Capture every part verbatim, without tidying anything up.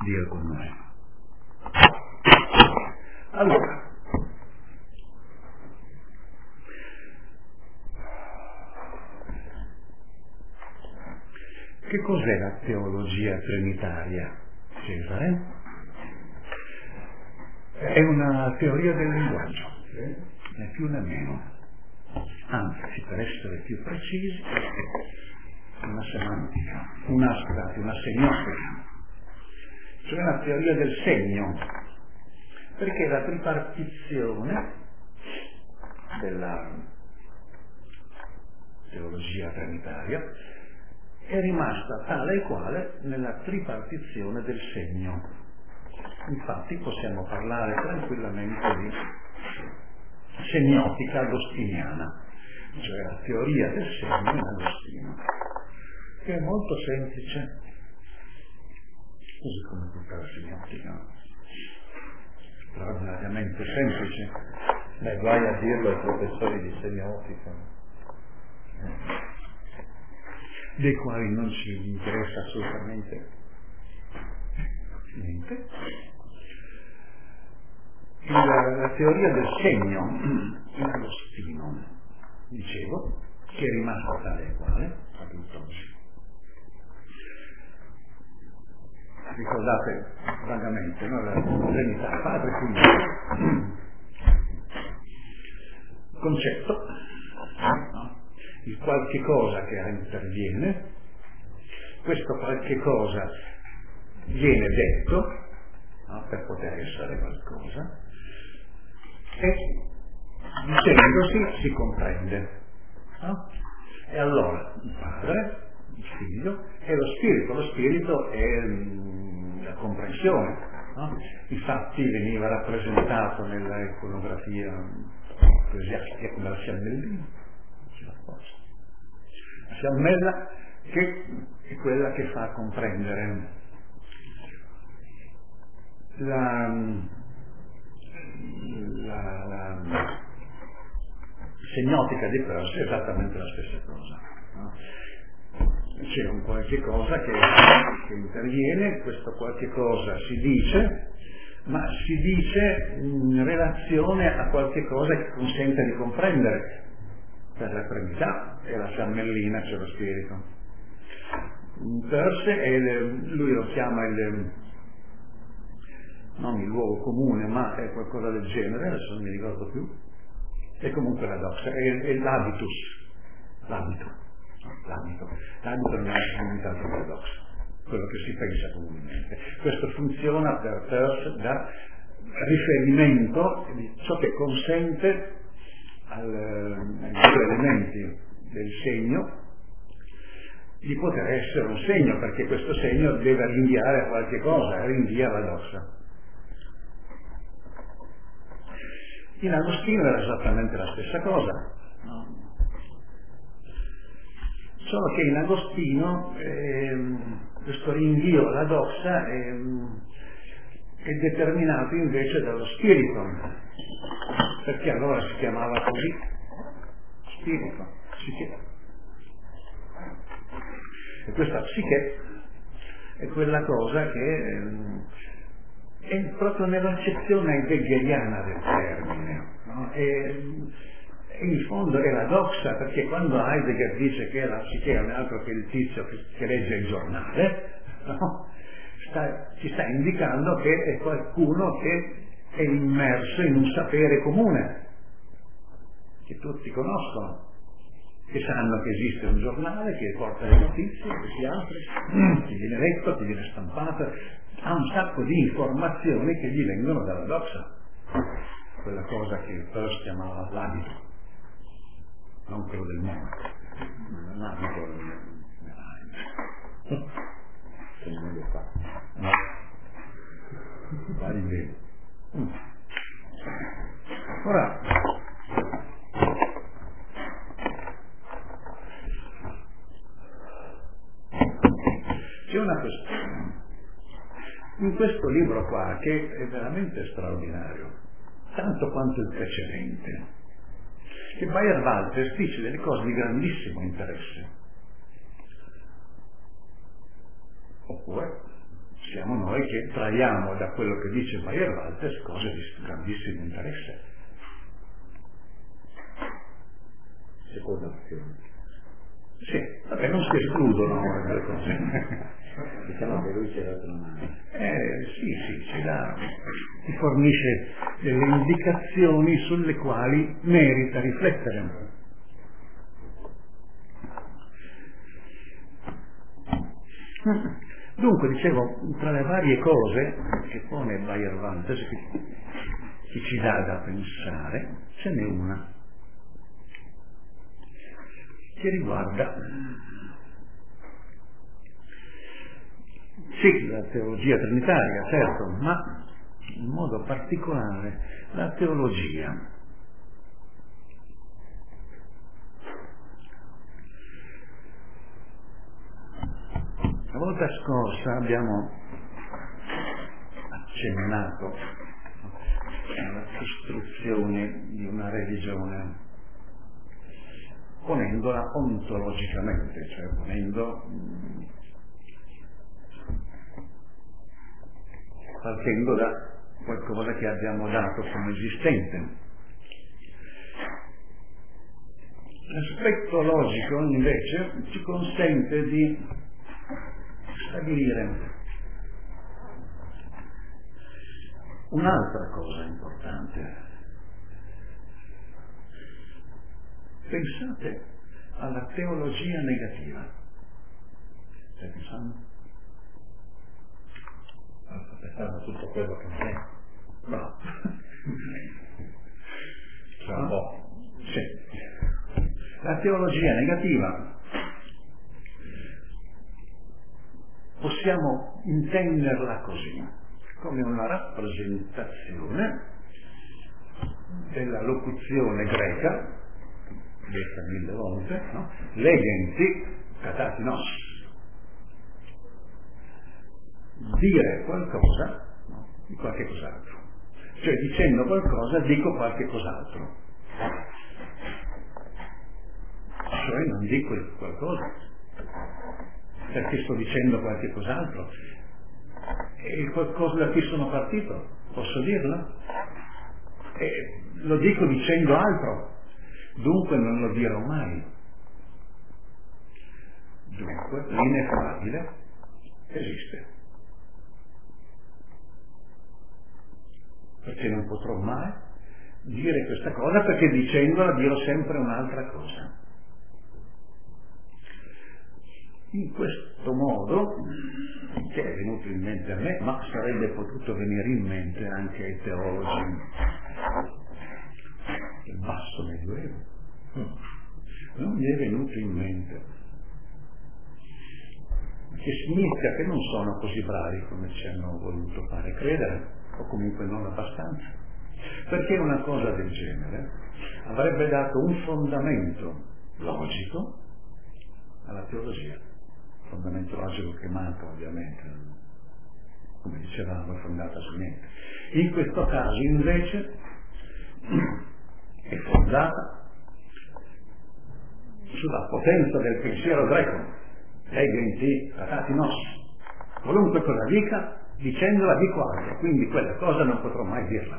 Dio con noi. Allora, che cos'è la teologia trinitaria, Cesare? È una teoria del linguaggio, né più né meno. Anzi, per essere più precisi, una semantica, una, scusate, una semiotica, cioè una teoria del segno, perché la tripartizione della teologia trinitaria è rimasta tale e quale nella tripartizione del segno. Infatti possiamo parlare tranquillamente di semiotica agostiniana, cioè la teoria del segno in Agostino, che è molto semplice, così come tutta la semiotica, straordinariamente semplice. Beh, vai a dirlo ai professori di semiotica, dei quali non ci interessa assolutamente niente. La, la teoria del segno in Agostino, dicevo, che è rimasta tale e quale a tutt'oggi. Ricordate vagamente, no? La Trinità, Padre, Figlio, concetto, no? Il qualche cosa che interviene, questo qualche cosa viene detto, no? Per poter essere qualcosa, e dicendosi si comprende, no? E allora il Padre, il Figlio e lo Spirito. Lo Spirito è mh, la comprensione, no? Infatti veniva rappresentato nella iconografia ecclesiastica come la fiammellina, la fiammella che è quella che fa comprendere. La, la, la semiotica di per sé è esattamente la stessa cosa, no? C'è un qualche cosa che, che interviene, questo qualche cosa si dice, ma si dice in relazione a qualche cosa che consente di comprendere. Per la Trinità è la fiammellina, c'è lo Spirito. Peirce è il, lui lo chiama il, non il luogo comune, ma è qualcosa del genere, adesso non mi ricordo più, è comunque la doxa, è, è l'habitus, l'abito, l'abito, l'abito non è comunitato per la doxa, quello che si pensa comunemente. Questo funziona per Peirce da riferimento di ciò che consente al, ai due elementi del segno di poter essere un segno, perché questo segno deve rinviare a qualche cosa, rinvia alla doxa. In Agostino era esattamente la stessa cosa, no? Solo che in Agostino ehm, questo rinvio alla doxa ehm, è determinato invece dallo spirito, perché allora si chiamava così, spirito, psiche. E questa psiche è quella cosa che ehm, è proprio nell'accezione heideggeriana del termine, no? E, e in fondo è la doxa, perché quando Heidegger dice che la psiche non è altro che il tizio che, che legge il giornale, no? sta, ci sta indicando che è qualcuno che è immerso in un sapere comune, che tutti conoscono, che sanno che esiste un giornale, che porta le notizie, che si apre, che viene letto, che viene stampato, ha un sacco di informazioni che gli vengono dalla doxa, quella cosa che Peirce chiamava l'abito, non quello del mondo, l'abito nell'anima. Che non lo fa. No. Va di bene. Mm. Ora, c'è una questione in questo libro qua che è veramente straordinario, tanto quanto il precedente, che Bayer Walters dice delle cose di grandissimo interesse. Oppure siamo noi che traiamo da quello che dice Bayer Walters cose di grandissimo interesse. Seconda opzione. Sì, vabbè, non si escludono le due cose. Diciamo che lui ci ha dato una mano. Eh, sì, sì, ci dà, ti fornisce delle indicazioni sulle quali merita riflettere. Dunque, dicevo, tra le varie cose che pone Bayer Walters, che, che ci dà da pensare, ce n'è una che riguarda sì, la teologia trinitaria, certo, ma in modo particolare la teologia. La volta scorsa abbiamo accennato alla costruzione di una religione ponendola ontologicamente, cioè ponendo partendo da qualcosa che abbiamo dato come esistente. L'aspetto logico invece ci consente di stabilire un'altra cosa importante. Pensate alla teologia negativa. Stai pensando? Sto pensando a tutto quello che non è. No. C'è un po'. Sì. La teologia negativa possiamo intenderla così, come una rappresentazione della locuzione greca, detta mille volte, no? Legenti, catati nos. Dire qualcosa, no? Di qualche cos'altro. Cioè dicendo qualcosa dico qualche cos'altro. Cioè non dico qualcosa, perché sto dicendo qualche cos'altro. E il qualcosa da cui sono partito, posso dirlo? E lo dico dicendo altro. Dunque non lo dirò mai. Dunque l'ineffabile esiste. Perché non potrò mai dire questa cosa, perché dicendola dirò sempre un'altra cosa. In questo modo, che è venuto in mente a me, ma sarebbe potuto venire in mente anche ai teologi del basso medioevo, non mi è venuto in mente, che significa che non sono così bravi come ci hanno voluto fare credere, o comunque non abbastanza, perché una cosa del genere avrebbe dato un fondamento logico alla teologia, fondamento logico che manca ovviamente, come dicevamo, è fondata su niente. In questo caso invece è fondata sulla potenza del pensiero greco, legenti, catati nos, qualunque cosa dica, dicendola dico altro, quindi quella cosa non potrò mai dirla.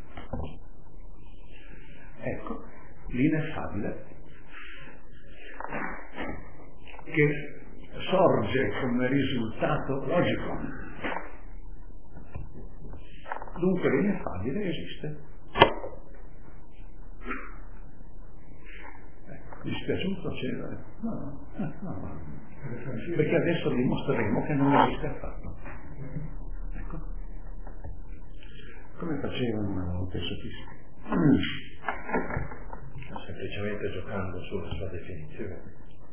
Ecco, l'ineffabile che sorge come risultato logico. Dunque l'ineffabile esiste. Dispiaciuto c'era? No, no, no, perché adesso dimostreremo che non esiste affatto. Ecco. Come facevano una volta i sofisti? Semplicemente giocando sulla sua definizione.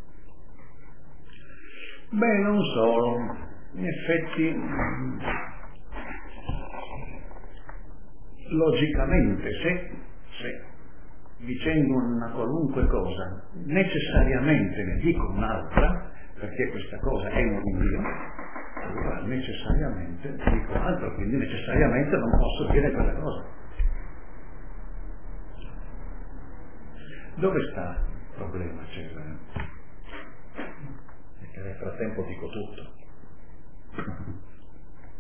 Beh, non solo. In effetti, logicamente, se, se dicendo una qualunque cosa necessariamente ne dico un'altra, perché questa cosa è un Dio, allora necessariamente dico altro, quindi necessariamente non posso dire quella cosa. Dove sta il problema, Cesare? Perché nel frattempo dico tutto.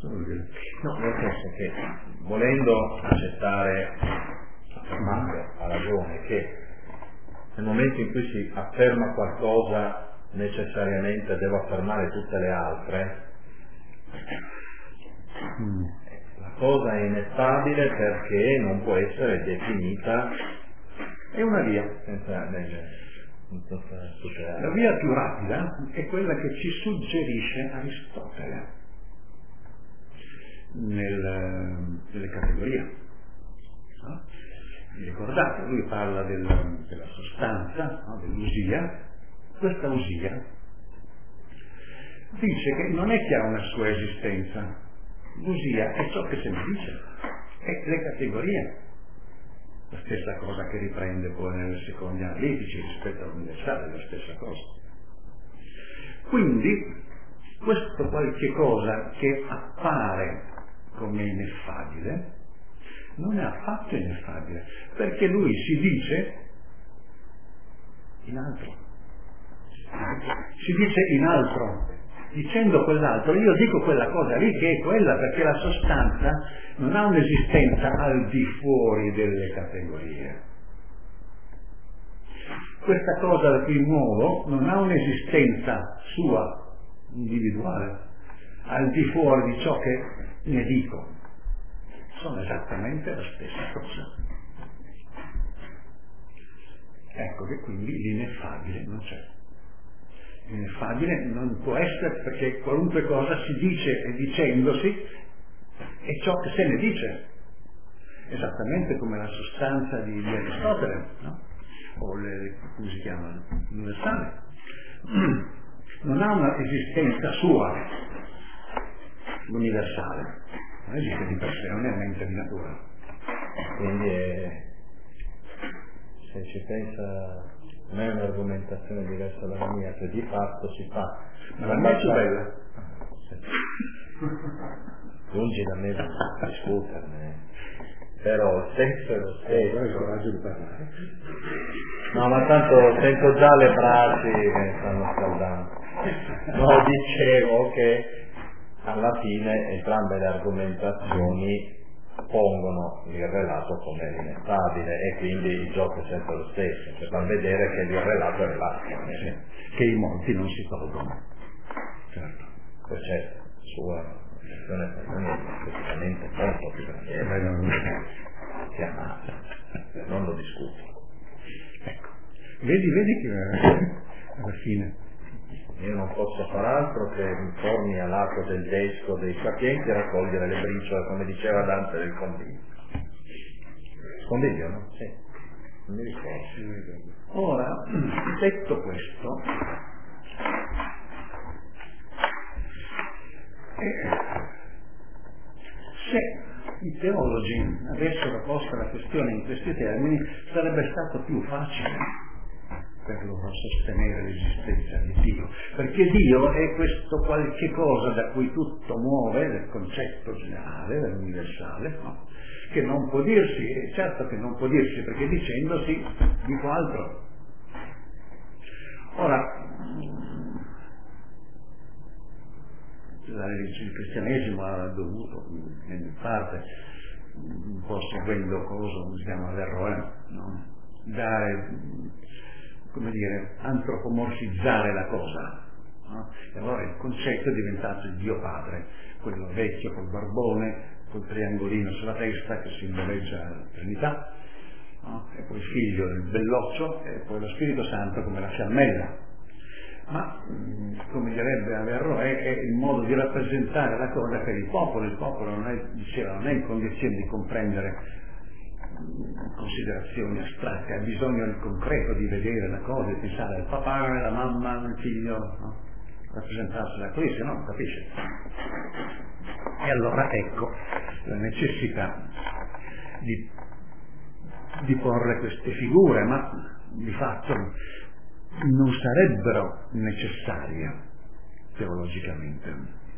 No, nel senso che volendo accettare, affermando a ragione che nel momento in cui si afferma qualcosa necessariamente devo affermare tutte le altre, mm. la cosa è ineffabile perché non può essere definita, è una via. Senza, nel, senza la via più rapida è quella che ci suggerisce Aristotele nel, nelle categorie. No? Vi ricordate, lui parla del, della sostanza, no? dell'usia. Questa usia dice che non è che ha una sua esistenza, l'usia è ciò che se ne dice, è le categorie, la stessa cosa che riprende poi nelle secondi analitici rispetto all'universale, la stessa cosa. Quindi questo qualche cosa che appare come ineffabile non è affatto ineffabile, perché lui si dice in altro. Si dice in altro, dicendo quell'altro, io dico quella cosa lì che è quella, perché la sostanza non ha un'esistenza al di fuori delle categorie. Questa cosa da cui muovo non ha un'esistenza sua, individuale, al di fuori di ciò che ne dico. Sono esattamente la stessa cosa. Ecco che quindi l'ineffabile non c'è. L'ineffabile non può essere, perché qualunque cosa si dice e dicendosi è ciò che se ne dice, esattamente come la sostanza di, di Aristotele, no? O le, come si chiama, l'universale. Non ha una esistenza sua, l'universale, non esiste di per sé, non è una mente di natura. Quindi è, se ci pensa, non è un'argomentazione diversa dalla mia, che di fatto si fa. Ma la mia è più bella. Lungi da me discuterne, però il senso è lo stesso. Hai il coraggio di parlare. No, ma tanto sento già le frasi che stanno scaldando. No, dicevo che alla fine entrambe le argomentazioni pongono l'irrelato come l'ineffabile e quindi il gioco è sempre lo stesso, per far vedere che l'irrelato è relato, sì, che i molti non si tolgono. Certo. Poi c'è sua versione praticamente molto più grande, non, non lo discuto. Ecco, vedi, vedi che alla fine io non posso far altro che torni all'atto del desco dei sapienti e raccogliere le briciole, come diceva Dante, del conviglio. Conviglio, no? Sì. Non mi ricordo. Ora, detto questo, eh, se i teologi avessero posto la questione in questi termini, sarebbe stato più facile per loro sostenere l'esistenza di Dio, perché Dio è questo qualche cosa da cui tutto muove, del concetto generale, dell'universale, no? Che non può dirsi, e certo che non può dirsi, perché dicendosi dico altro. Ora, il cristianesimo ha dovuto, in parte, un po' seguendo cosa, come si chiama, Verroe, no? dare, come dire, antropomorfizzare la cosa, no? E allora il concetto è diventato il Dio Padre, quello vecchio col barbone, col triangolino sulla testa che simboleggia la Trinità, no? E poi il figlio del belloccio e poi lo Spirito Santo come la fiammella. Ma, come direbbe Averroè, è il modo di rappresentare la cosa per il popolo. Il popolo non è, diceva, non è in condizione di comprendere considerazioni astratte, ha bisogno del concreto, di vedere la cosa, di pensare al papà, alla mamma, al figlio, no? Rappresentarsela così, se no non capisce. E allora ecco la necessità di, di porre queste figure, ma di fatto non sarebbero necessarie teologicamente,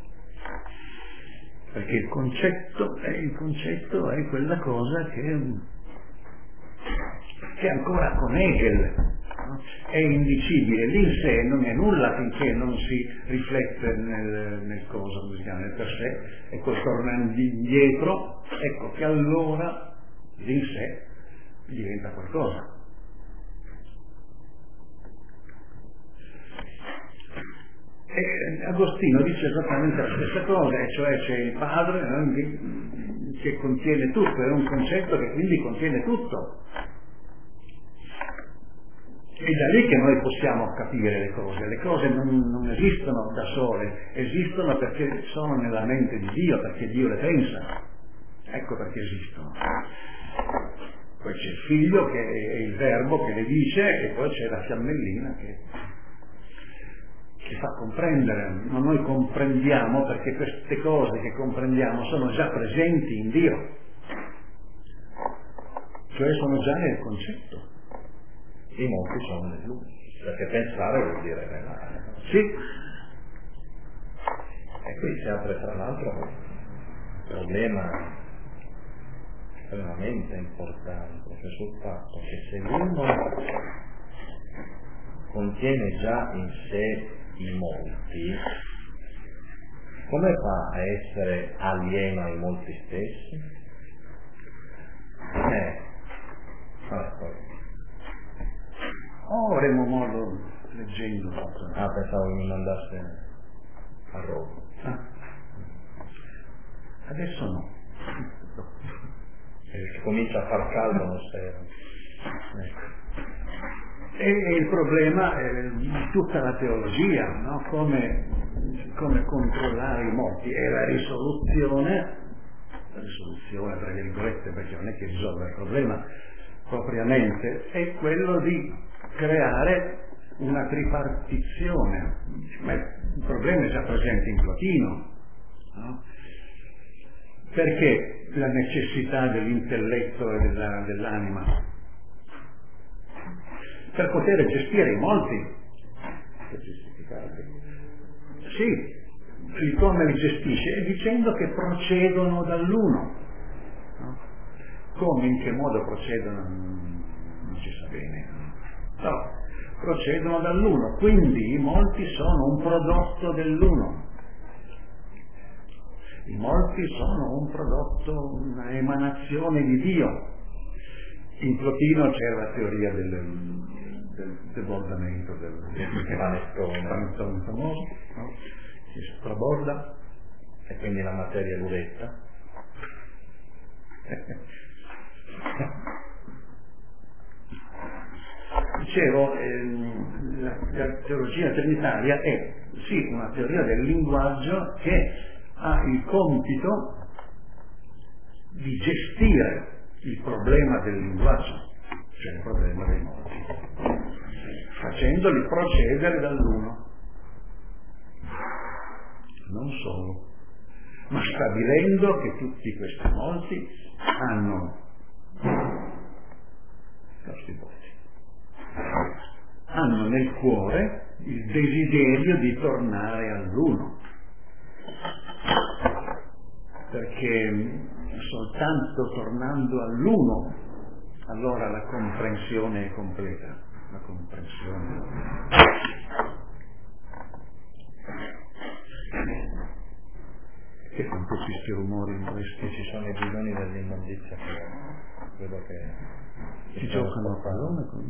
perché il concetto è, il concetto è quella cosa che, che ancora con Hegel no? È indicibile, l'in sé non è nulla finché non si riflette nel, nel cosa, come si chiama, nel per sé, e poi tornando indietro, ecco che allora l'in sé diventa qualcosa. E Agostino dice esattamente la stessa cosa, e cioè c'è il padre, no, che, che contiene tutto, è un concetto che quindi contiene tutto. È da lì che noi possiamo capire le cose, le cose non, non esistono da sole, esistono perché sono nella mente di Dio, perché Dio le pensa, ecco perché esistono. Poi c'è il figlio che è il verbo che le dice, e poi c'è la fiammellina che, che fa comprendere, ma noi comprendiamo perché queste cose che comprendiamo sono già presenti in Dio, cioè sono già nel concetto. I molti sono nel lui, perché pensare vuol dire relare. Sì. E qui si apre tra l'altro un problema estremamente importante, cioè sul fatto che se l'uno contiene già in sé i molti, come fa a essere alieno ai molti stessi? Eh, vabbè, poi. Oh, avremo modo leggendo. Ah, pensavo che mi mandasse a Roma. Ah. Adesso no. Se comincia a far caldo non serve. Ecco. E il problema è tutta la teologia, no? come, come controllare i morti, è la risoluzione, la risoluzione tra virgolette, perché non è che risolve il problema propriamente, è quello di creare una tripartizione, ma il problema è già presente in Plotino, no? Perché la necessità dell'intelletto e della, dell'anima? Per poter gestire i molti. Sì, come li gestisce? Dicendo che procedono dall'uno. No? Come, in che modo procedono? Non si sa bene. No, procedono dall'uno, quindi i molti sono un prodotto dell'uno. I molti sono un prodotto, una emanazione di Dio. In Plotino c'è la teoria del del debordamento del panettone famoso, no? Che si straborda e quindi la materia luretta. Dicevo, ehm, la, la teologia trinitaria è sì una teoria del linguaggio che ha il compito di gestire il problema del linguaggio, cioè il problema dei molti, facendoli procedere dall'uno. Non solo, ma stabilendo che tutti questi molti hanno hanno nel cuore il desiderio di tornare all'uno, perché soltanto tornando all'uno allora la comprensione è completa, la comprensione. Che con tutti questi rumori in questi ci sono i bidoni dell'immondizia che credo che si giocano a pallone con...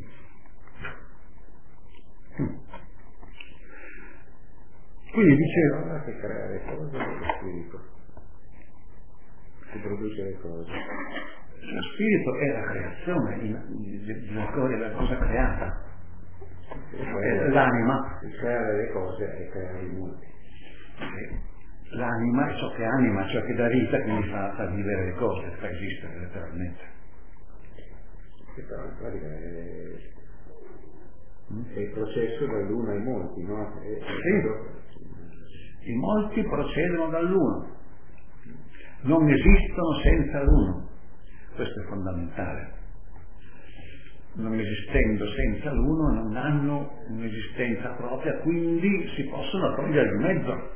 mm. Quindi dicevo non è che crea le cose lo spirito si produce le cose. Lo spirito è la creazione di una cosa, la cosa creata. È l'anima. Il creare le cose è creare i mondi. L'anima è ciò che anima, ciò che dà vita, quindi fa, fa vivere le cose, fa esistere letteralmente. Che però in pratica è, è il processo dall'uno ai molti, no? È, è sì. I molti procedono dall'uno. Non esistono senza l'uno, questo è fondamentale. Non esistendo senza l'uno non hanno un'esistenza propria, quindi si possono togliere di mezzo.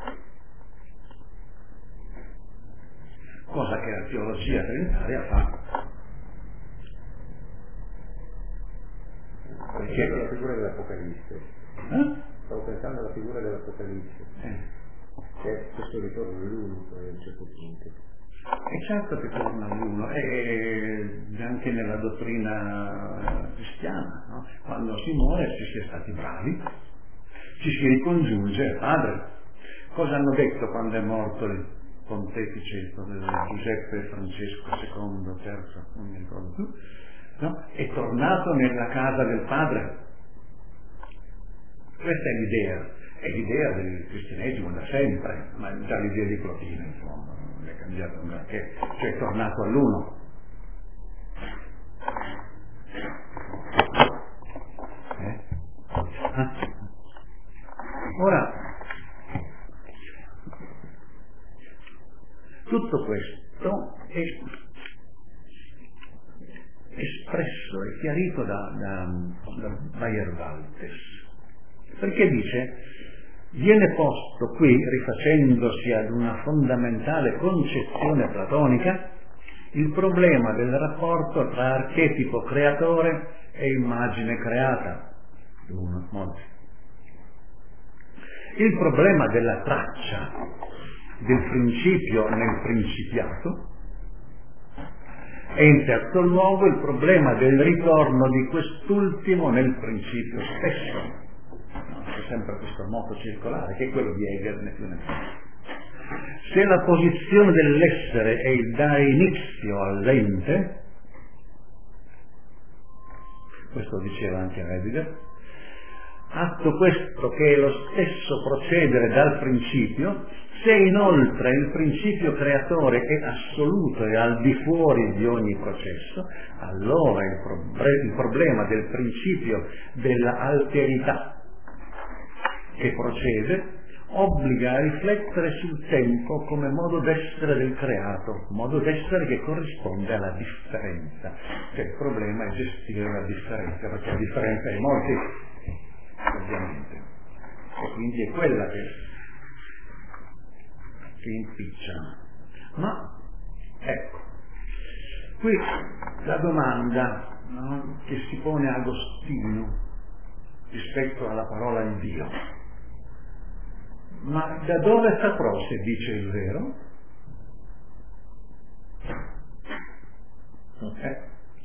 Cosa che la teologia trinitaria fa. Perché la figura dell'Apocalisse. Eh? Stavo pensando alla figura dell'Apocalisse. Eh. Che questo ritorno all'uno poi a un certo punto. E certo che torna all'uno, e anche nella dottrina cristiana, no? Quando si muore si sia stati bravi, ci si ricongiunge al Padre. Cosa hanno detto quando è morto il pontefice Giuseppe Francesco secondo, terzo, non mi ricordo più, no? È tornato nella casa del Padre. Questa è l'idea, è l'idea del cristianesimo da sempre, ma già l'idea di Plotino, insomma, non è cambiato un granché, cioè è tornato all'uno. Eh? Ah. Ora, tutto questo è espresso e chiarito da, da, da Bayer-Waltes, perché dice, viene posto qui, rifacendosi ad una fondamentale concezione platonica, il problema del rapporto tra archetipo creatore e immagine creata. Uno, modo. Il problema della traccia del principio nel principiato e in terzo luogo il problema del ritorno di quest'ultimo nel principio stesso. No, c'è sempre questo moto circolare che è quello di Hegel, né più né meno. Se la posizione dell'essere è il dare inizio all'ente, questo diceva anche Heidegger, atto questo che è lo stesso procedere dal principio, se inoltre il principio creatore è assoluto e al di fuori di ogni processo, allora il, pro- il problema del principio della alterità che procede obbliga a riflettere sul tempo come modo d'essere del creato, modo d'essere che corrisponde alla differenza. Cioè il problema è gestire la differenza, perché la differenza è moltissima, ovviamente, e quindi è quella che, che impiccia. Ma ecco, qui la domanda, no, che si pone Agostino rispetto alla parola di Dio: ma da dove saprò se dice il vero? Okay.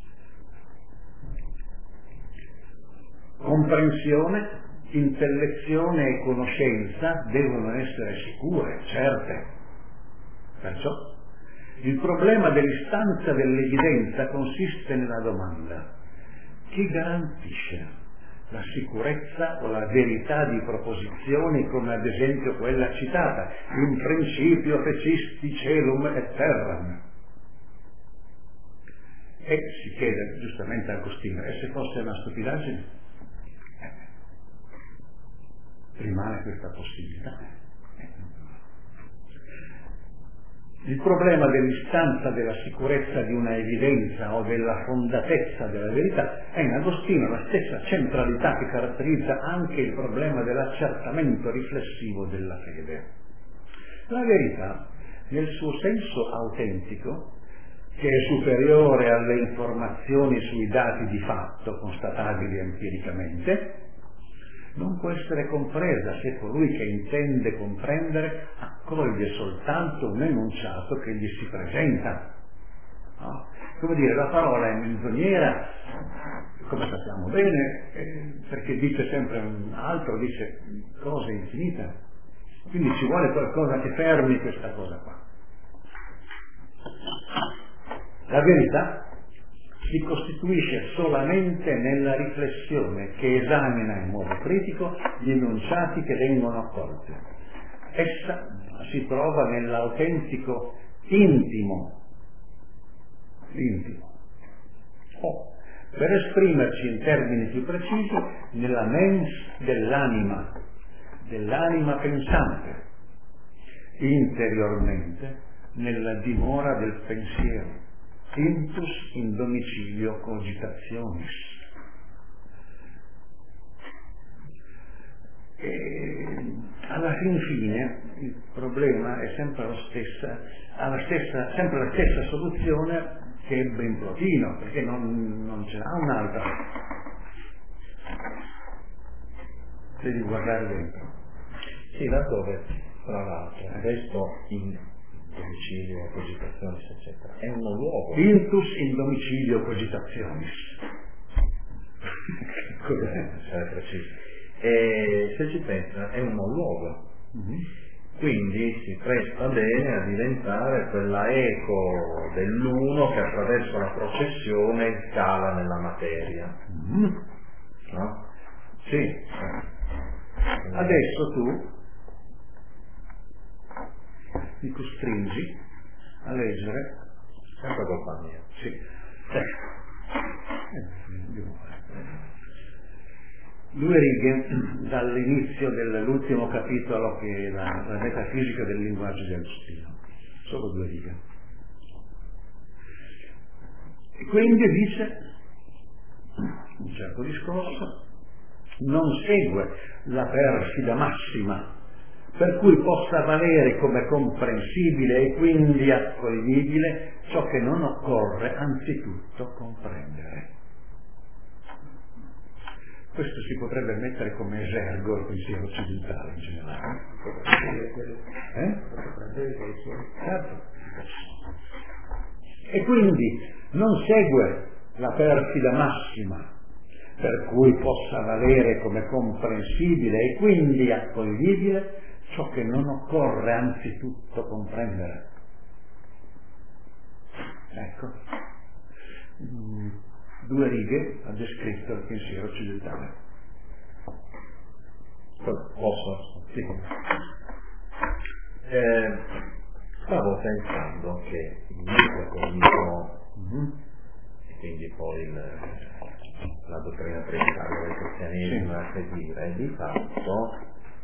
Comprensione, intellezione e conoscenza devono essere sicure, certe. Perciò il problema dell'istanza dell'evidenza consiste nella domanda: chi garantisce la sicurezza o la verità di proposizioni come ad esempio quella citata, in principio fecisti celum et terram? E si chiede giustamente a Agostino, e se fosse una stupidaggine? Eh, rimane questa possibilità. Il problema dell'istanza della sicurezza di una evidenza o della fondatezza della verità è in Agostino la stessa centralità che caratterizza anche il problema dell'accertamento riflessivo della fede. La verità, nel suo senso autentico, che è superiore alle informazioni sui dati di fatto constatabili empiricamente, non può essere compresa se colui che intende comprendere accoglie soltanto un enunciato che gli si presenta. No? Come dire, la parola è menzognera, come sappiamo bene, eh, perché dice sempre un altro, dice cose infinite. Quindi ci vuole qualcosa che fermi questa cosa qua. La verità si costituisce solamente nella riflessione che esamina in modo critico gli enunciati che vengono accolti. Essa si trova nell'autentico intimo, intimo, o, per esprimerci in termini più precisi, nella mens dell'anima, dell'anima pensante, interiormente nella dimora del pensiero, intus in domicilio cogitationis. E alla fin fine il problema è sempre lo stessa, ha la stessa, sempre la stessa soluzione che ebbe in Plotino, perché non, non ce n'ha un'altra. devi guardare dentro. Sì, laddove, tra l'altro, adesso in domicilio, cogitazioni, eccetera, è uno luogo. Intus in domicilio cogitationis. Cos'è? Eh, preciso. E se ci pensa, è uno luogo. Mm-hmm. Quindi si presta bene a diventare quella eco dell'uno che attraverso la processione scala nella materia. Mm-hmm. No? Sì. Adesso tu mi costringi a leggere. Sempre colpa mia. Sì. Eh, due righe dall'inizio dell'ultimo capitolo che è la, la metafisica del linguaggio di Agostino. Solo due righe. E quindi dice un certo discorso non segue la perfida massima per cui possa valere come comprensibile e quindi accoglibile ciò che non occorre anzitutto comprendere. Questo si potrebbe mettere come esergo al pensiero occidentale in generale. Eh? Certo. E quindi non segue la perfida massima per cui possa valere come comprensibile e quindi accoglibile ciò che non occorre anzitutto comprendere. Ecco, mm, due righe ha descritto il pensiero occidentale. Posso? Sì. Eh, stavo pensando che il neoplatonismo, mm-hmm. e quindi poi il, la dottrina predicata del cristianesimo, a seguire, di fatto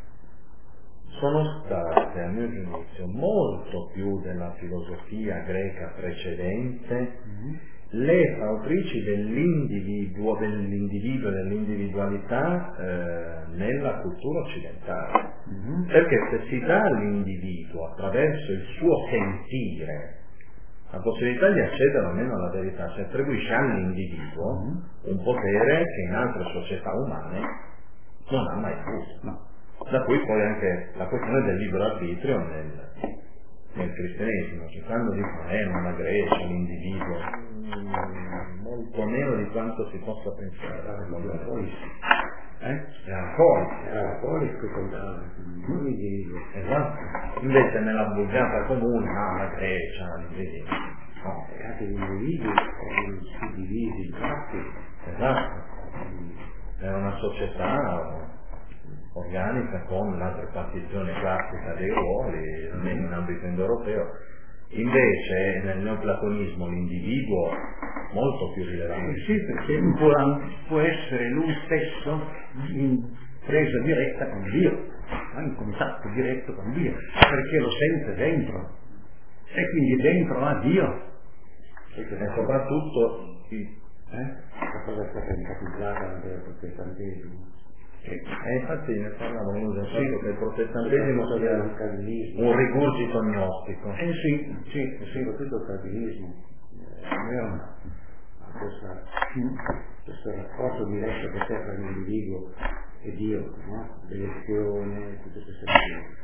sono state, a mio giudizio, molto più della filosofia greca precedente, mm-hmm. le autrici dell'individuo, dell'individuo e dell'individualità eh, nella cultura occidentale. Mm-hmm. Perché se si dà all'individuo, attraverso il suo sentire, la possibilità di accedere almeno alla verità, si attribuisce all'individuo mm-hmm. un potere che in altre società umane non ha mai avuto. No. Da cui poi anche la questione del libero arbitrio nel, nel cristianesimo, cercando di fare una Grecia, l'individuo, mm, molto meno di quanto si possa pensare. Era poi eh? Era poi, era poi che contava, non l'individuo. Esatto. Invece nella vulgata comune, no, la Grecia, l'individuo. No, e anche gli individui erano suddivisi in classi. Esatto. Era una società organica con la ripartizione classica dei ruoli, almeno in ambito indoeuropeo. Invece nel neoplatonismo l'individuo molto più rilevante. Eh sì, perché può, può essere lui stesso in presa diretta con Dio, in contatto diretto con Dio, perché lo sente dentro e quindi dentro ha Dio. E soprattutto sì. Eh? La cosa è stata enfatizzata nel protestantesimo. E eh, infatti ne parlavamo del fatto sì. che il protestantesimo sia un, un rigurgito gnostico. Eh sì, sì, sì, soprattutto il calvinismo. Eh, questa, questo rapporto diretto che c'è tra l'individuo e Dio, no? L'elezione, tutte queste cose.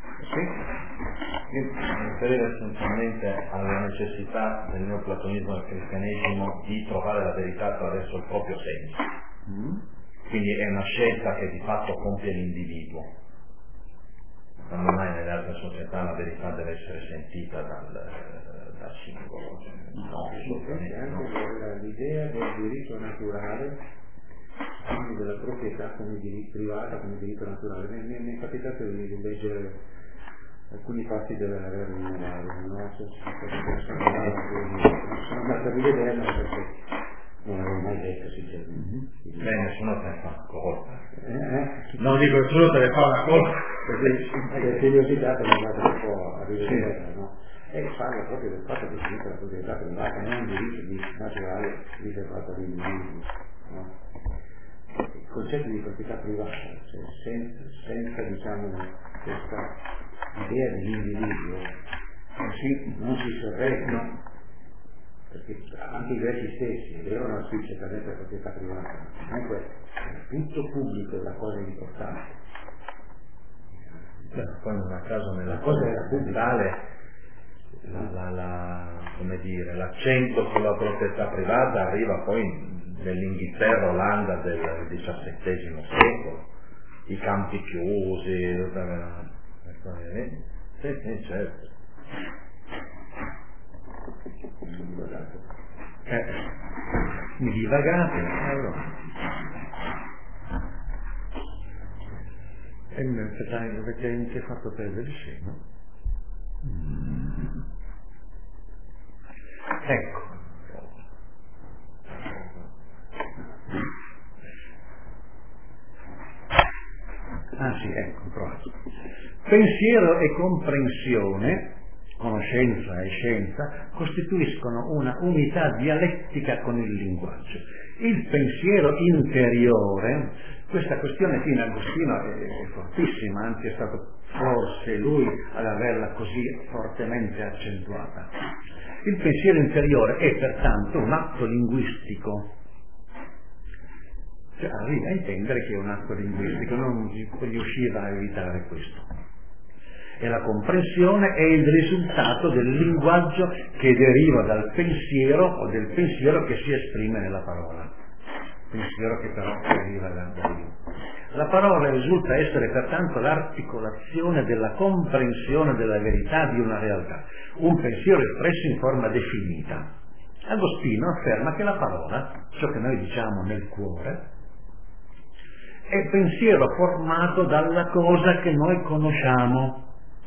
Sì. Io mi riferisco essenzialmente alla necessità del neoplatonismo e del cristianesimo di trovare la verità attraverso il proprio senso. Mm. Quindi è una scelta che di fatto compie l'individuo. Quando mai nelle altre società la verità deve essere sentita dal, dal singolo. No, assolutamente anche l'idea del diritto naturale, quindi della proprietà come diritto privata, come diritto naturale. Mi è, mi è capitato di leggere alcuni passi della Verna Novale, no? Sono andato a rivederla perché non avevo mai detto sinceramente. Mm-hmm. Beh, nessuno te ne fa colpa. Eh, eh? Non dico nessuno te ne fa una colpa. Perché la curiosità che mi è andata un po' a rivederla, no? E parla proprio del fatto che esiste la proprietà privata, non un diritto di naturale riservato all'individuo, no? Il concetto di proprietà privata, cioè senza, senza diciamo questa idea dell'individuo, non si, non si sorreggono, perché anche i greci stessi avevano la spiccia per essere proprietà privata, comunque è tutto pubblico è la cosa importante, Poi non a caso nella La cosa cosa è culturale la, la, la, come dire, l'accento sulla proprietà privata arriva poi nell'Inghilterra, Olanda del diciassettesimo secolo, i campi chiusi, tutta la... sì, sì, certo. Eh, mi divagate, allora. E mi avete anche fatto perdere il seno. Mm. Ecco. Ah sì, ecco, provato. Pensiero e comprensione, conoscenza e scienza, costituiscono una unità dialettica con il linguaggio. Il pensiero interiore, questa questione qui in Agostino è, è fortissima, anzi è stato forse lui ad averla così fortemente accentuata. Il pensiero interiore è pertanto un atto linguistico. Cioè, arriva a intendere che è un atto linguistico, non si riusciva a evitare questo. E la comprensione è il risultato del linguaggio che deriva dal pensiero o del pensiero che si esprime nella parola. Pensiero che però deriva da Dio. La parola risulta essere pertanto l'articolazione della comprensione della verità di una realtà, un pensiero espresso in forma definita. Agostino afferma che la parola, ciò che noi diciamo nel cuore, è pensiero formato dalla cosa che noi conosciamo.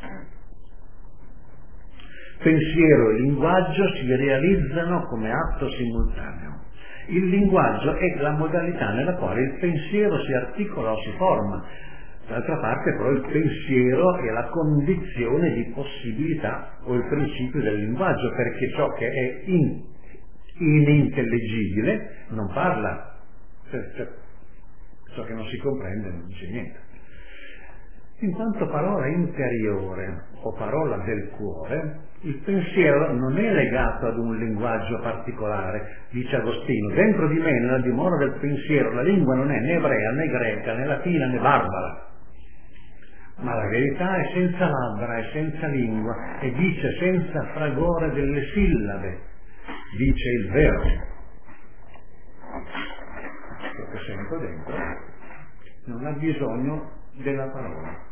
Pensiero e linguaggio si realizzano come atto simultaneo. Il linguaggio è la modalità nella quale il pensiero si articola o si forma. D'altra parte però il pensiero è la condizione di possibilità o il principio del linguaggio, perché ciò che è in, inintellegibile non parla, cioè, ciò che non si comprende non dice niente. In quanto parola interiore o parola del cuore, il pensiero non è legato ad un linguaggio particolare, dice Agostino. Dentro di me, nella dimora del pensiero, la lingua non è né ebrea, né greca, né latina, né barbara. Ma la verità è senza labbra, è senza lingua, e dice senza fragore delle sillabe, dice il vero. Ciò che sento dentro non ha bisogno della parola.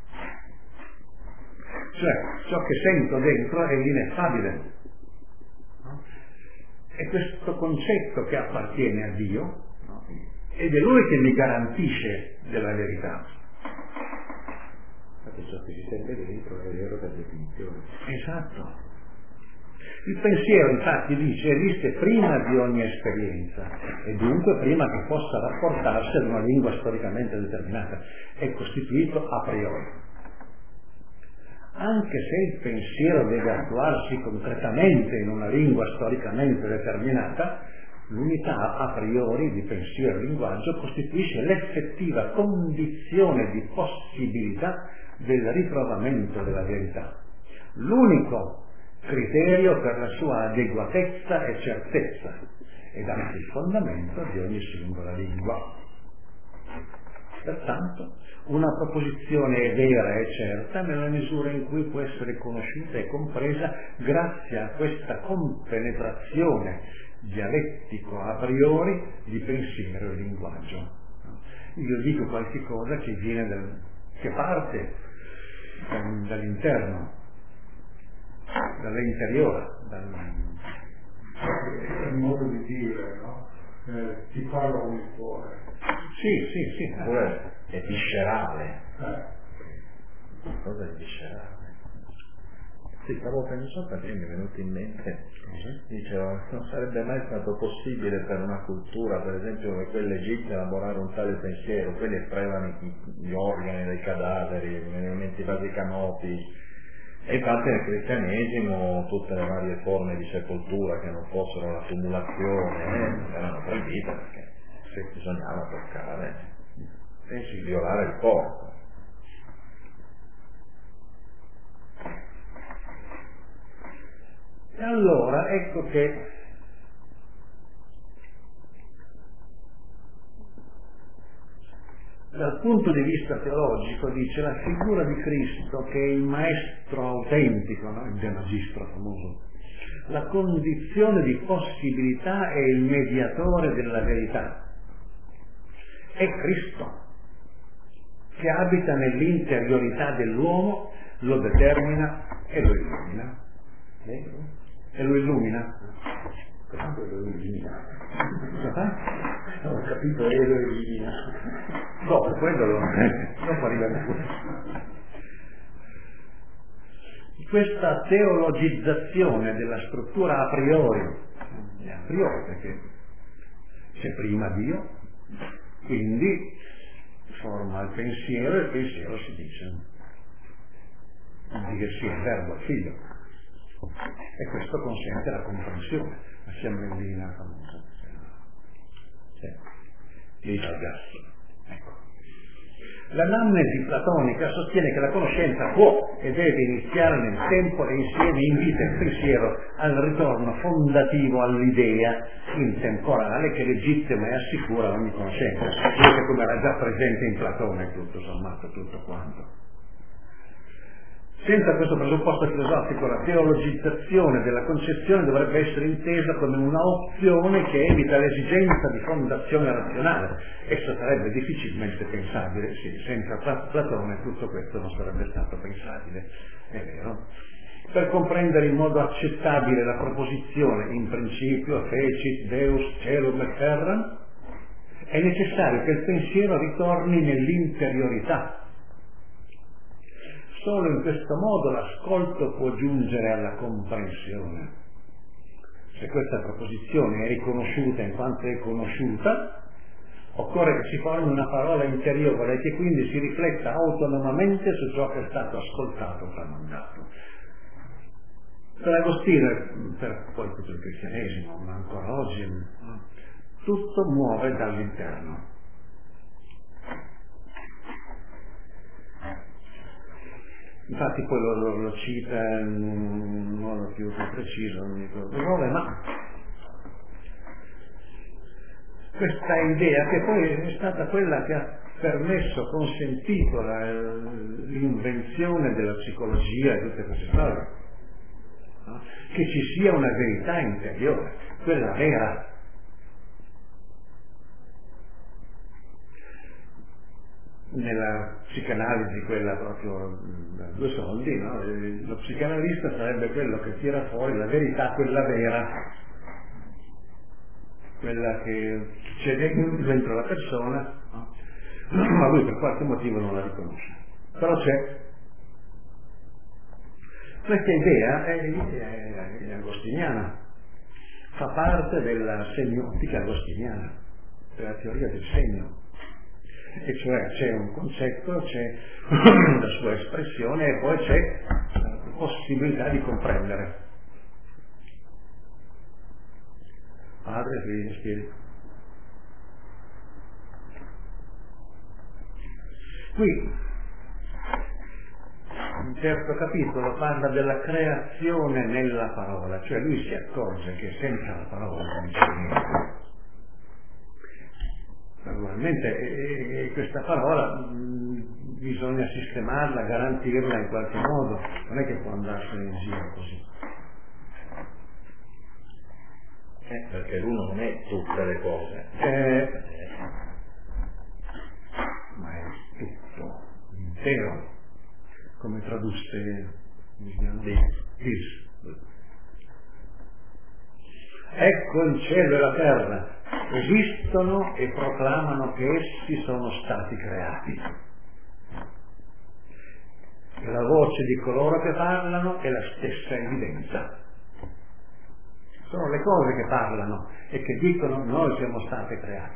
Cioè, ciò che sento dentro è ineffabile. No? È questo concetto che appartiene a Dio, no? Ed è Lui che mi garantisce della verità. Infatti ciò che si sente dentro è vero per definizione. Esatto. Il pensiero, infatti, dice, esiste prima di ogni esperienza e dunque prima che possa rapportarsi ad una lingua storicamente determinata. È costituito a priori. Anche se il pensiero deve attuarsi concretamente in una lingua storicamente determinata, l'unità a priori di pensiero e linguaggio costituisce l'effettiva condizione di possibilità del ritrovamento della verità, l'unico criterio per la sua adeguatezza e certezza, ed anche il fondamento di ogni singola lingua. Pertanto, una proposizione è vera e certa nella misura in cui può essere conosciuta e compresa grazie a questa compenetrazione dialettico a priori di pensiero e linguaggio. Io dico qualche cosa che viene dal, che parte dall'interno, dall'interiore, dal... è un modo di dire, no? Eh, ti parla con il cuore. Sì, sì, sì. Oppure è viscerale. Eh. Cosa è viscerale? Sì, stavo pensando perché mi è venuto in mente, dicevo, non sarebbe mai stato possibile per una cultura, per esempio come quella egizia, elaborare un tale pensiero. Quelli estraevano gli organi dei cadaveri, gli elementi vasi canoti, e infatti nel cristianesimo tutte le varie forme di sepoltura che non fossero la tumulazione eh, erano proibite perché se bisognava toccare e si violare il corpo. E allora ecco che dal punto di vista teologico, dice, la figura di Cristo, che è il maestro autentico, no? Il De Magistro famoso, la condizione di possibilità è il mediatore della verità. È Cristo che abita nell'interiorità dell'uomo, lo determina e lo illumina. Eh? E lo illumina. Cosa lo illumina? Cosa fa? Ho capito, e lo illumina. Dopo, quello lo... dopo arriviamo qui. Questa teologizzazione della struttura a priori, a priori perché c'è prima Dio, quindi forma il pensiero e il pensiero si dice, dire sì, il verbo, il figlio, e questo consente la comprensione, la fiammellina famosa, lì dal gas. Ecco. L'anamnesi platonica sostiene che la conoscenza può e deve iniziare nel tempo e insieme invita il pensiero al ritorno fondativo all'idea intemporale che legittima e assicura ogni conoscenza. Vedete come era già presente in Platone tutto sommato, tutto quanto. Senza questo presupposto filosofico la teologizzazione della concezione dovrebbe essere intesa come una opzione che evita l'esigenza di fondazione razionale. Essa sarebbe difficilmente pensabile, sì, senza Platone tutto questo non sarebbe stato pensabile, è vero. Per comprendere in modo accettabile la proposizione in principio fecit Deus celum et terram, è necessario che il pensiero ritorni nell'interiorità. Solo in questo modo l'ascolto può giungere alla comprensione. Se questa proposizione è riconosciuta in quanto è conosciuta, occorre che si formi una parola interiore e che quindi si rifletta autonomamente su ciò che è stato ascoltato o tramandato. Per Agostino, per poi tutto il cristianesimo, ma ancora oggi, tutto muove dall'interno. Infatti poi lo, lo, lo cita in un modo più, più preciso, non mi ricordo dove, ma questa idea che poi è stata quella che ha permesso, consentito la, l'invenzione della psicologia e tutte queste storie, no? Che ci sia una verità interiore, quella vera. Nella psicanalisi, quella proprio da due soldi, no? Lo psicanalista sarebbe quello che tira fuori la verità, quella vera, quella che c'è dentro la persona, no? Ma lui per qualche motivo non la riconosce, però c'è. Questa idea è, è, è agostiniana, fa parte della semiotica agostiniana, della teoria del segno. E cioè c'è un concetto, c'è la sua espressione e poi c'è la possibilità di comprendere. Padre, Figlio e Spirito. Qui, il terzo capitolo parla della creazione nella parola, cioè lui si accorge che senza la parola non c'è niente. Naturalmente e, e questa parola mh, bisogna sistemarla, garantirla in qualche modo, non è che può andarsene in giro così. Eh, perché l'uno non è tutte le cose. Eh, ma è tutto, intero, come tradusse Dis. Ecco il cielo e la terra. Esistono e proclamano che essi sono stati creati. E la voce di coloro che parlano è la stessa evidenza. Sono le cose che parlano e che dicono noi siamo state create.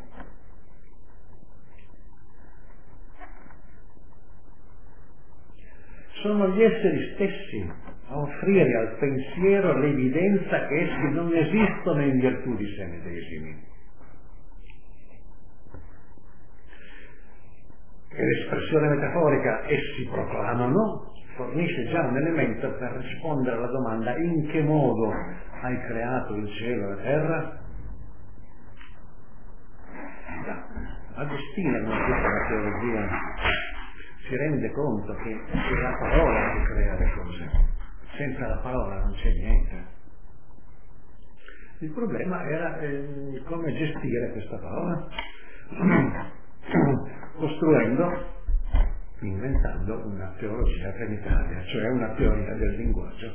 Sono gli esseri stessi a offrire al pensiero l'evidenza che essi non esistono in virtù di sé medesimi. E l'espressione metaforica essi proclamano fornisce già un elemento per rispondere alla domanda: in che modo hai creato il cielo e la terra? Già, Agostino, in tutta la teologia, si rende conto che è la parola che crea le cose, senza la parola non c'è niente. Il problema era eh, come gestire questa parola, costruendo, inventando una teologia trinitaria, cioè una teoria del linguaggio,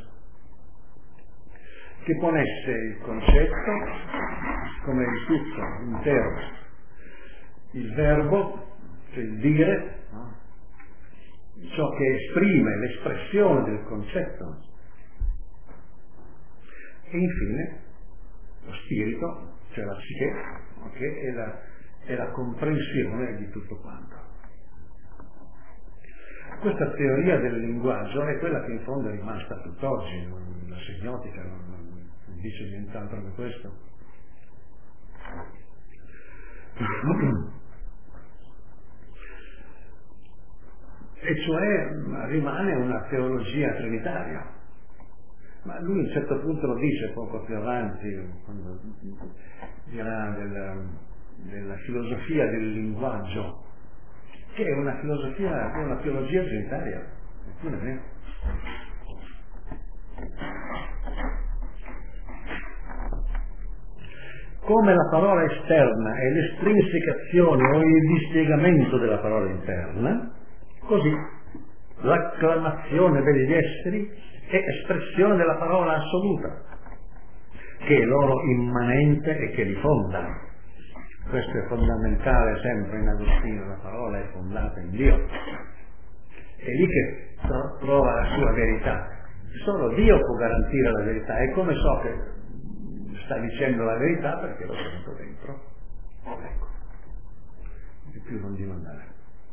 che ponesse il concetto come il tutto intero, il verbo, cioè il dire, no? Ciò che esprime l'espressione del concetto, e infine lo spirito, cioè la psiche, che è la, è la comprensione di tutto quanto. Questa teoria del linguaggio è quella che in fondo è rimasta tutt'oggi, la semiotica non, non dice nient'altro che questo. E cioè rimane una teologia trinitaria. Ma lui a un certo punto lo dice poco più avanti, quando dirà della, della filosofia del linguaggio, che è una filosofia, che è una teologia trinitaria, eppure non è. Come la parola esterna è l'estrinsecazione o il dispiegamento della parola interna, così l'acclamazione degli esseri è espressione della parola assoluta, che è loro immanente e che li fonda. Questo è fondamentale sempre in Agostino, la parola è fondata in Dio. È lì che trova la sua verità. Solo Dio può garantire la verità, e come so che sta dicendo la verità? Perché lo sento dentro. Ecco, di più non dimandare.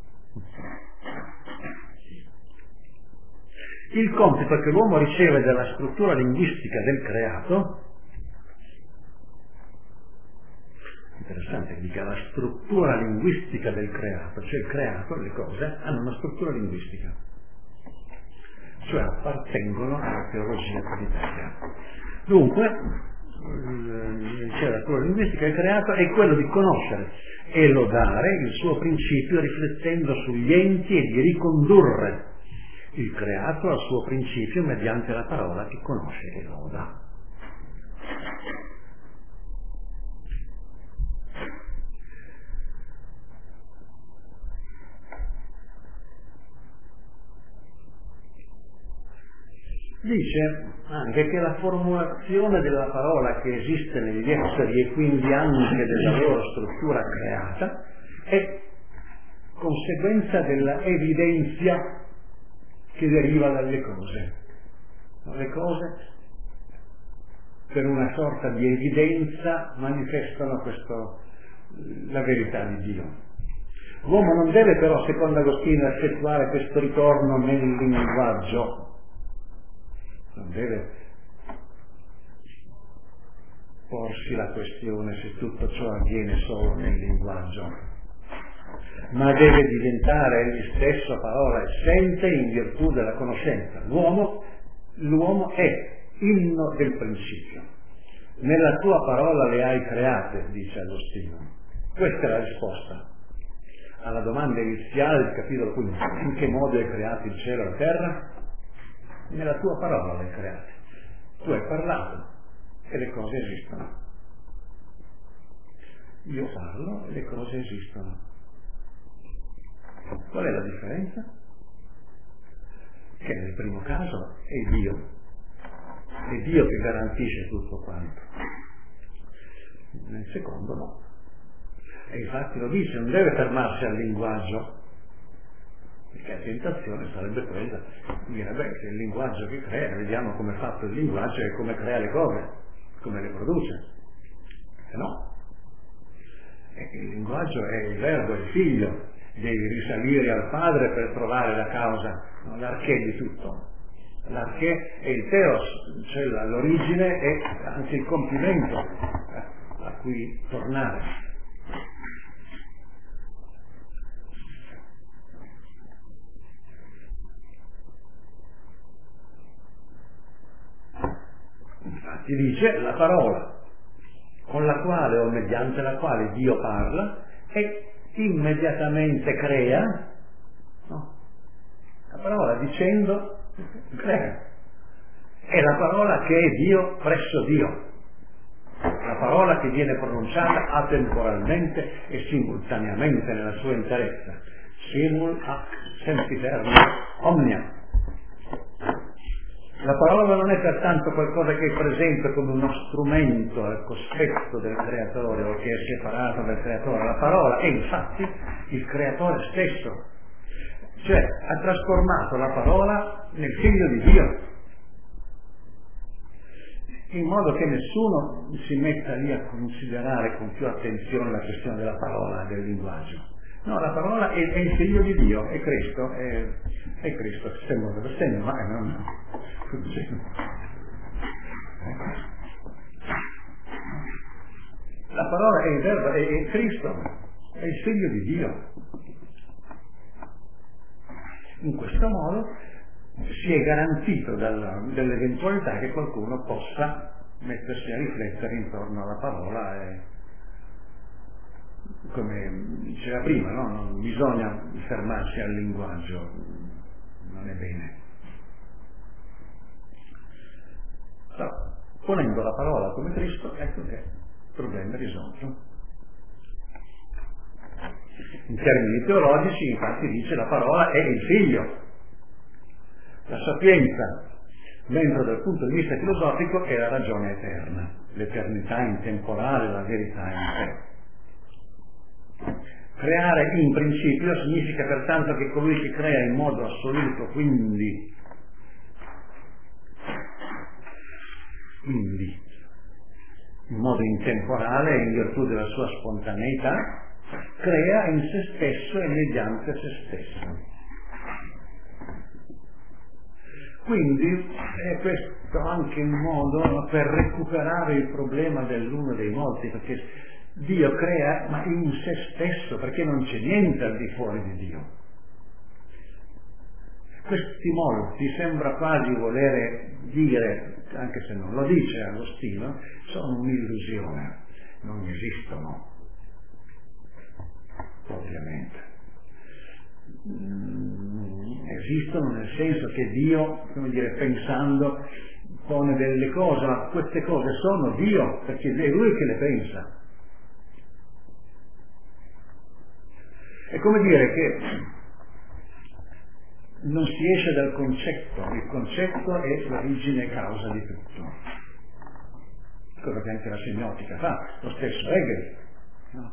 Il compito che l'uomo riceve dalla struttura linguistica del creato, interessante che dica la struttura linguistica del creato, cioè il creato, le cose, hanno una struttura linguistica, cioè appartengono alla teologia trinitaria. Dunque, c'è la struttura linguistica del creato è quello di conoscere e lodare il suo principio riflettendo sugli enti e di ricondurre il creato al suo principio mediante la parola che conosce e loda. Dice anche che la formulazione della parola che esiste negli esseri e quindi anche della loro struttura creata è conseguenza della evidenza che deriva dalle cose. Le cose, per una sorta di evidenza, manifestano questo, la verità di Dio. L'uomo non deve però, secondo Agostino, effettuare questo ritorno nel linguaggio, non deve porsi la questione se tutto ciò avviene solo nel linguaggio, ma deve diventare egli stesso parola essente in virtù della conoscenza. L'uomo, l'uomo è inno del principio. Nella tua parola le hai create, dice Agostino. Questa è la risposta alla domanda iniziale del capitolo quindici. In che modo hai creato il cielo e la terra? Nella tua parola le hai create. Tu hai parlato e le cose esistono. Io parlo e le cose esistono. Qual è la differenza? Che nel primo caso è Dio, è Dio che garantisce tutto quanto, nel secondo no. E infatti lo dice, non deve fermarsi al linguaggio, perché la tentazione sarebbe quella di dire, beh, che il linguaggio che crea, vediamo come è fatto il linguaggio e come crea le cose, come le produce. E no, e il linguaggio è il verbo, è il figlio. Devi risalire al padre per trovare la causa, no? L'arché di tutto. L'arché è il teos, cioè l'origine e anche il compimento a cui tornare. Infatti dice la parola con la quale o mediante la quale Dio parla è immediatamente crea, no? La parola dicendo crea. È la parola che è Dio presso Dio. La parola che viene pronunciata atemporalmente e simultaneamente nella sua interezza. Simul ac sempiterno omnia. La parola non è pertanto qualcosa che è presente come uno strumento al cospetto del creatore o che è separato dal creatore. La parola è infatti il creatore stesso. Cioè ha trasformato la parola nel figlio di Dio. In modo che nessuno si metta lì a considerare con più attenzione la questione della parola e del linguaggio. No, la parola è, è il figlio di Dio, è Cristo, è, è Cristo, stiamo stiamo mai, no? no. La parola è il verbo, è, è Cristo, è il figlio di Dio. In questo modo si è garantito dalla, dall'eventualità che qualcuno possa mettersi a riflettere intorno alla parola e, come diceva prima, no? Non bisogna fermarsi al linguaggio, non è bene. Però, ponendo la parola come Cristo, ecco che il problema è risolto. In termini teologici, infatti, dice la parola è il figlio. La sapienza, mentre dal punto di vista filosofico, è la ragione eterna, l'eternità intemporale, la verità in sé. Creare in principio significa pertanto che colui che crea in modo assoluto, quindi, quindi in modo intemporale e in virtù della sua spontaneità, crea in se stesso e mediante se stesso. Quindi è questo anche un modo per recuperare il problema dell'uno dei molti, perché Dio crea ma in se stesso, perché non c'è niente al di fuori di Dio. Questi molti sembra quasi volere dire, anche se non lo dice Agostino, sono un'illusione, non esistono, ovviamente. Esistono nel senso che Dio, come dire, pensando, pone delle cose, ma queste cose sono Dio, perché è Lui che le pensa. È come dire che non si esce dal concetto, il concetto è l'origine e causa di tutto. Cosa che anche la semiotica fa, lo stesso Hegel, no?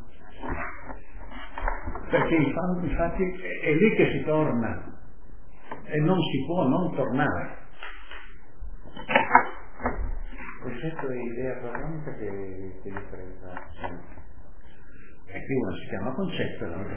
Perché infatti è lì che si torna e non si può non tornare. Concetto e idea platonica che, che differenza c'è? E qui uno si chiama concetto e l'altro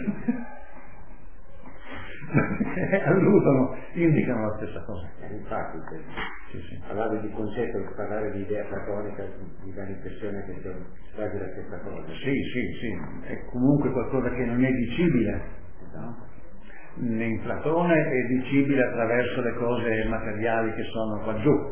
alludono, indicano la stessa cosa. Infatti, se sì, sì. parlare di concetto e parlare di idea platonica mi dà l'impressione che sia quasi la stessa cosa. Sì, sì, sì, è comunque qualcosa che non è dicibile, no? In Platone è dicibile attraverso le cose materiali che sono qua giù.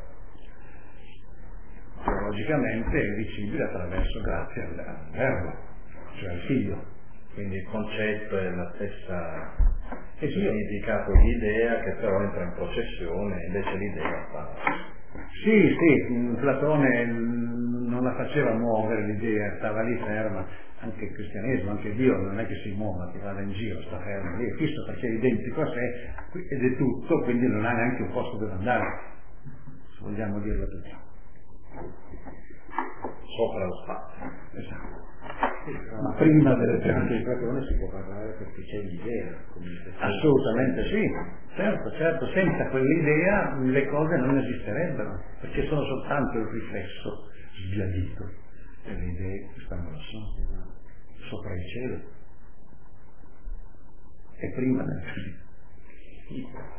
Teologicamente è dicibile attraverso, grazie al, al verbo, cioè al figlio. Quindi il concetto è la stessa e significato di idea che però entra in processione, invece l'idea fa. Sì, sì, Platone non la faceva muovere l'idea, stava lì ferma, anche il cristianesimo, anche Dio non è che si muova, che vada in giro, sta fermo lì, è fisso perché è identico a sé ed è tutto, quindi non ha neanche un posto dove andare, se vogliamo dirlo tutto. Sopra lo spazio. Esatto. Ma prima delle anche in Platone si può parlare perché c'è l'idea. Assolutamente sì, certo, certo, senza quell'idea le cose non esisterebbero, perché sono soltanto il riflesso sbiadito delle idee che stanno lassù, sopra il cielo e prima del cielo.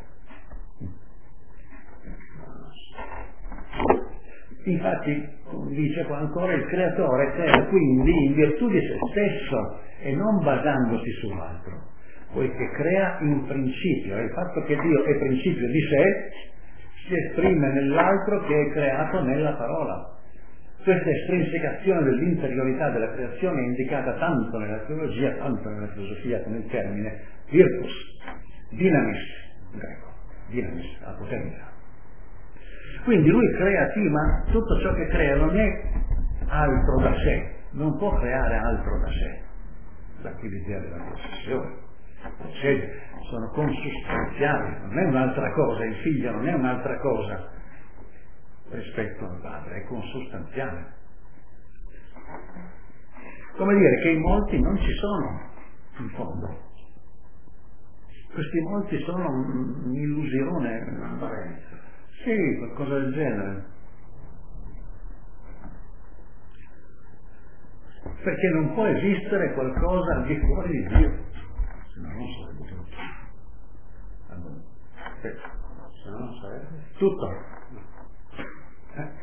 Infatti, dice qua ancora, il creatore crea quindi in virtù di se stesso e non basandosi sull'altro, poiché crea in principio, e il fatto che Dio è principio di sé si esprime nell'altro che è creato nella parola. Questa estrinsecazione dell'interiorità della creazione è indicata tanto nella teologia, tanto nella filosofia con il termine virtus, dynamis, in greco, dynamis, la potenza. Quindi lui crea sì, ma tutto ciò che crea non è altro da sé, non può creare altro da sé. Da qui l'idea della possessione. Cioè, sono consustanziali, non è un'altra cosa, il figlio non è un'altra cosa rispetto al padre, è consustanziale. Come dire che i molti non ci sono, in fondo. Questi molti sono un'illusione, un'apparenza. Sì, qualcosa del genere. Perché non può esistere qualcosa al di fuori di Dio, se no non sarebbe tutto. Allora, se no non sarebbe tutto. Eh?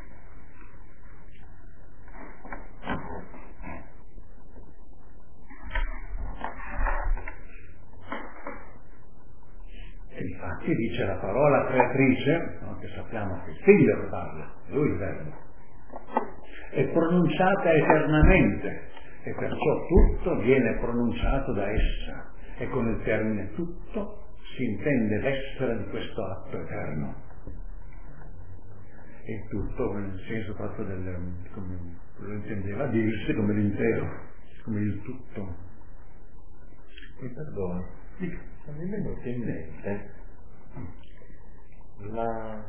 E infatti dice la parola creatrice, no, che sappiamo che il figlio che parla, lui il verbo, è pronunciata eternamente e perciò tutto viene pronunciato da essa e con il termine tutto si intende l'essere di questo atto eterno. E tutto nel senso proprio del, come lo intendeva dirsi, come l'intero, come il tutto. Mi perdoni, mi è venuto in mente la...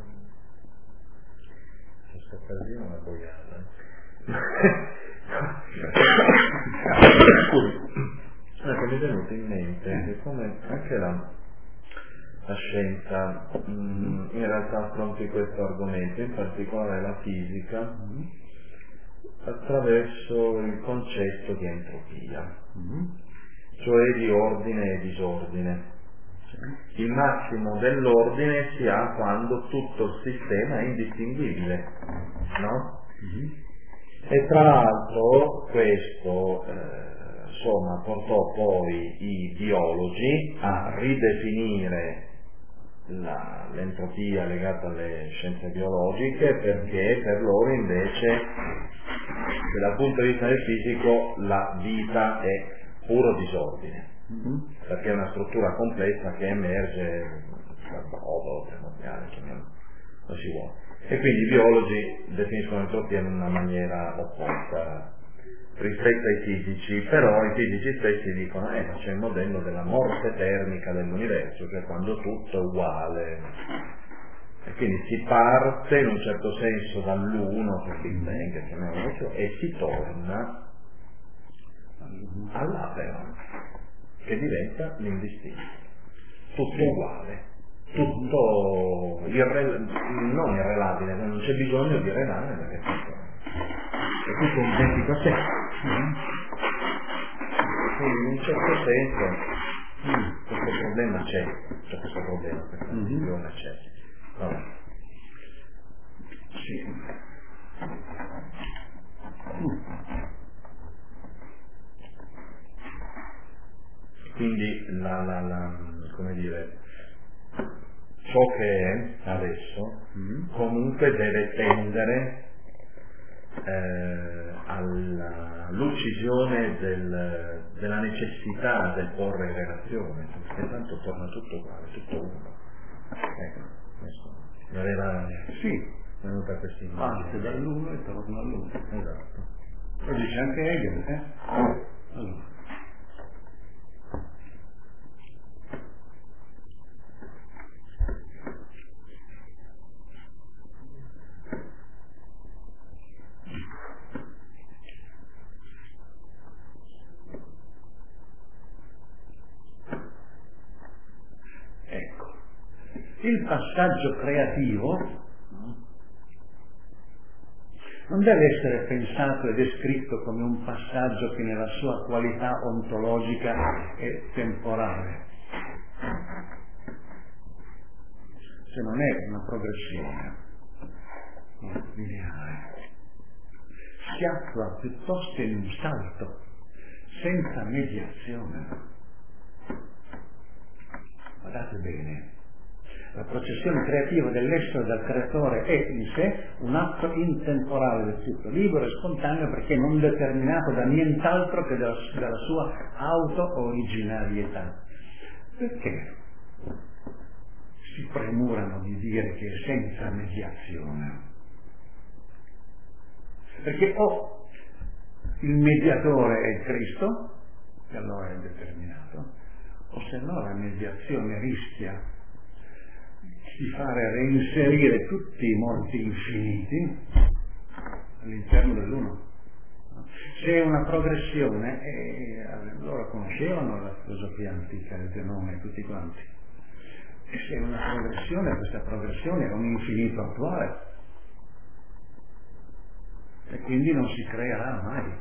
c'è sta per dire una boiata. Ecco, mi è venuto in mente che come anche la, la scienza mh, in realtà affronti questo argomento, in particolare la fisica, mh, attraverso il concetto di entropia, mh, cioè di ordine e disordine. Il massimo dell'ordine si ha quando tutto il sistema è indistinguibile, no? Mm-hmm. E tra l'altro questo eh, insomma portò poi i biologi a ridefinire la, l'entropia legata alle scienze biologiche, perché per loro invece dal punto di vista del fisico la vita è puro disordine. Mm-hmm. Perché è una struttura complessa che emerge dal brodo, primordiale, non si vuole. E quindi i biologi definiscono l'entropia in una maniera opposta rispetto ai fisici, però i fisici stessi dicono eh ma c'è il modello della morte termica dell'universo, cioè quando tutto è uguale. E quindi si parte in un certo senso dall'uno, che Big Bang, chiamiamolo, e si torna all'apero, che diventa l'indistinto, tutto uguale, tutto irre- non irrelabile, non c'è bisogno di relare perché tutto è tutto un identico a sé. Quindi in un certo senso mm, questo problema c'è, cioè questo problema, questa visione mm-hmm. c'è. Vabbè. Sì. Mm. Quindi la, la, la, come dire, ciò che è adesso mm. comunque deve tendere eh, all'uccisione del, della necessità del porre in relazione, perché tanto torna tutto uguale, tutto uno. Ecco, questo mi aveva sì. venuta questa immagine. Parte dall'uno e torna all'uno. Esatto. Lo dice anche Hegel, eh? Allora. Ecco, il passaggio creativo non deve essere pensato e descritto come un passaggio che nella sua qualità ontologica è temporale, se non è una progressione lineare, si attua piuttosto in un salto, senza mediazione. Guardate bene, La processione creativa dell'essere dal creatore è in sé un atto intemporale del tutto, libero e spontaneo perché non determinato da nient'altro che dalla, dalla sua auto-originarietà. Perché si premurano di dire che è senza mediazione? Perché o il mediatore è il Cristo, e allora è determinato, o se no la mediazione rischia di fare reinserire tutti i molti infiniti all'interno dell'uno. Se è una progressione, eh, loro conoscevano la filosofia antica, il Zenone e tutti quanti, e se è una progressione, questa progressione è un infinito attuale e quindi non si creerà mai.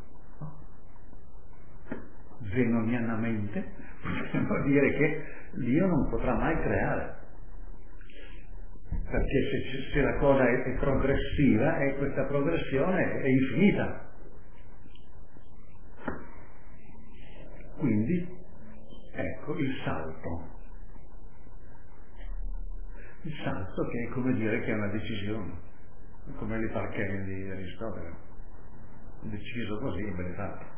Zenonianamente possiamo dire che Dio non potrà mai creare, perché se, se la cosa è, è progressiva e questa progressione è infinita. Quindi ecco il salto il salto che è come dire che è una decisione, come le parcheglie di Aristotele, deciso così, ben fatto.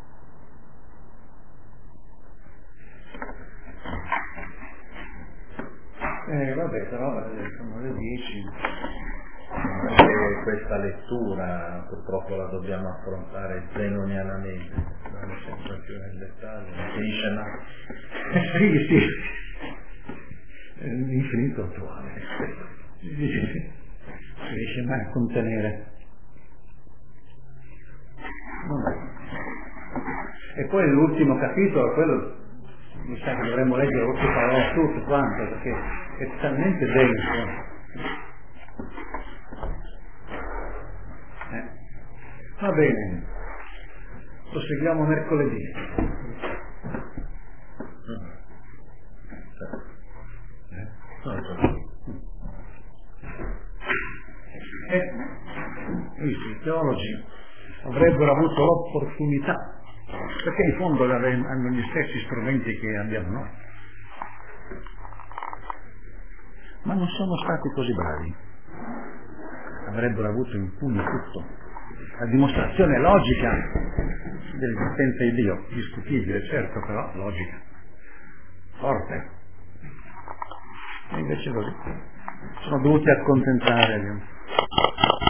Eh, vabbè, però eh, sono le dieci. Anche questa lettura purtroppo la dobbiamo affrontare zenonianamente, non sempre più nel dettaglio, non finisce mai. Sì, sì, è l'infinito attuale, si riesce mai a contenere. Vabbè. E poi l'ultimo capitolo, quello mi sa che dovremmo leggere oltre parola tutto quanto, perché è talmente denso. Eh. Va bene, proseguiamo mercoledì. Eh? Eh, i teologi avrebbero avuto l'opportunità, perché in fondo hanno gli stessi strumenti che abbiamo noi, ma non sono stati così bravi. Avrebbero avuto in pugno tutto, la dimostrazione logica dell'esistenza di Dio, discutibile certo, però logica, forte, e invece così sono dovuti accontentare.